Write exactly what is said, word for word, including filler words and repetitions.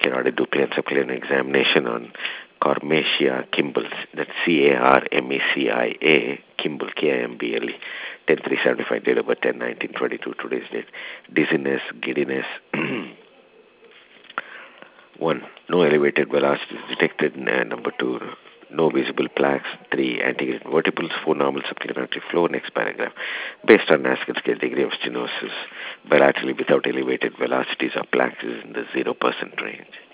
Carotid Duplian subclinical examination on Carmacia Kimball. That's C A R M E C I A, Kimball, K I M B L E. ten three seventy-five, date of birth ten nineteen twenty-two, today's date. Dizziness, giddiness. One, no elevated velocity is detected. Uh, number two, no visible plaques. Three, antegrade vertebrals. Four, normal subclinical flow. Next paragraph. Based on Naskin scale, degree of stenosis bilaterally without elevated velocities or plaques is in the zero percent range.